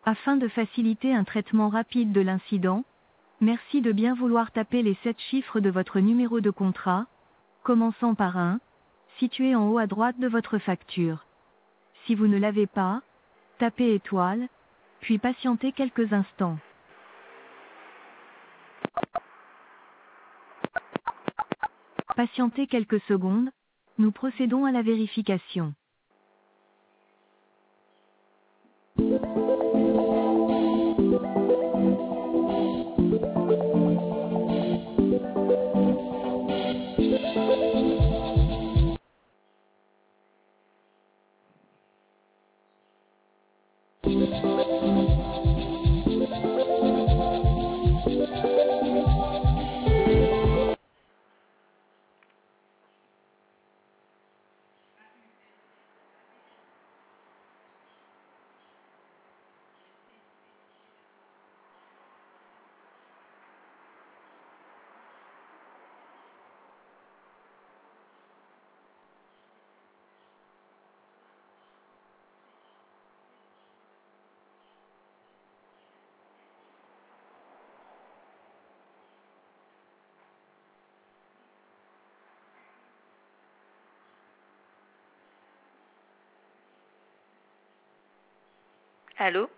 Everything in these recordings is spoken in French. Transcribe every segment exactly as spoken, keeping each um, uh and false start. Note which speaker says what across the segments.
Speaker 1: Afin de faciliter un traitement rapide de l'incident, merci de bien vouloir taper les sept chiffres de votre numéro de contrat, commençant par un, situé en haut à droite de votre facture. Si vous ne l'avez pas, tapez étoile, puis patientez quelques instants. Patientez quelques secondes, nous procédons à la vérification.
Speaker 2: Allô?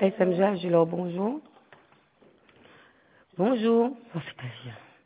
Speaker 3: S M G, Agilor, bonjour. Bonjour. Ça c'est pas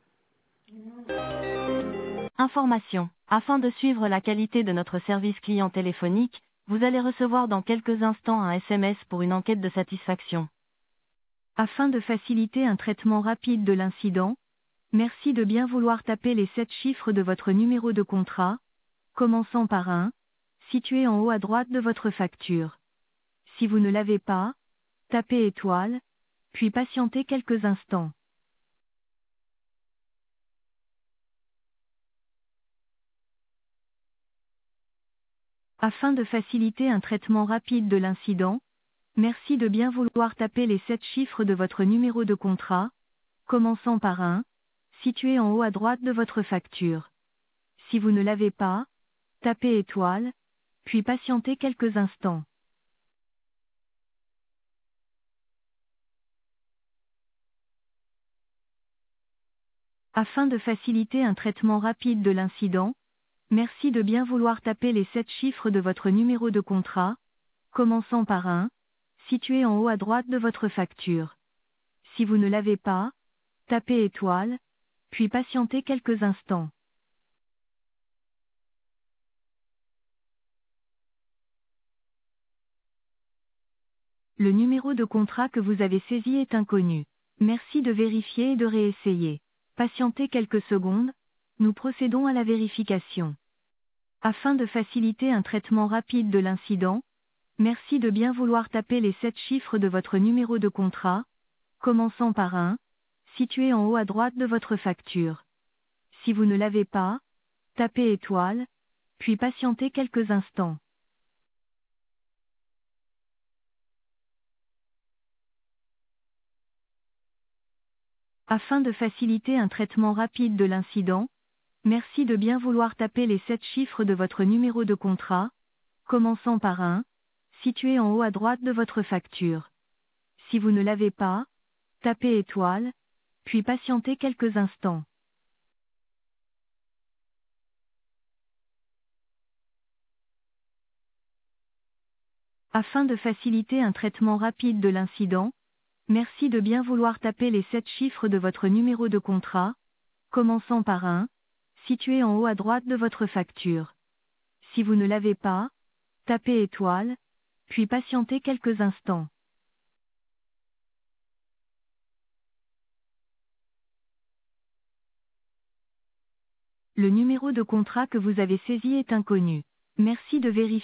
Speaker 3: bien.
Speaker 1: Information. Afin de suivre la qualité de notre service client téléphonique, vous allez recevoir dans quelques instants un S M S pour une enquête de satisfaction. Afin de faciliter un traitement rapide de l'incident, merci de bien vouloir taper les sept chiffres de votre numéro de contrat, commençant par un, situé en haut à droite de votre facture. Si vous ne l'avez pas, tapez étoile, puis patientez quelques instants. Afin de faciliter un traitement rapide de l'incident, merci de bien vouloir taper les sept chiffres de votre numéro de contrat, commençant par un, situé en haut à droite de votre facture. Si vous ne l'avez pas, tapez étoile, puis patientez quelques instants. Afin de faciliter un traitement rapide de l'incident, merci de bien vouloir taper les sept chiffres de votre numéro de contrat, commençant par un, situé en haut à droite de votre facture. Si vous ne l'avez pas, tapez étoile, puis patientez quelques instants. Le numéro de contrat que vous avez saisi est inconnu. Merci de vérifier et de réessayer. Patientez quelques secondes, nous procédons à la vérification. Afin de faciliter un traitement rapide de l'incident, merci de bien vouloir taper les sept chiffres de votre numéro de contrat, commençant par un, situé en haut à droite de votre facture. Si vous ne l'avez pas, tapez étoile, puis patientez quelques instants. Afin de faciliter un traitement rapide de l'incident, merci de bien vouloir taper les sept chiffres de votre numéro de contrat, commençant par un, situé en haut à droite de votre facture. Si vous ne l'avez pas, tapez étoile, puis patientez quelques instants. Afin de faciliter un traitement rapide de l'incident, merci de bien vouloir taper les sept chiffres de votre numéro de contrat, commençant par un, situé en haut à droite de votre facture. Si vous ne l'avez pas, tapez étoile, puis patientez quelques instants. Le numéro de contrat que vous avez saisi est inconnu. Merci de vérifier.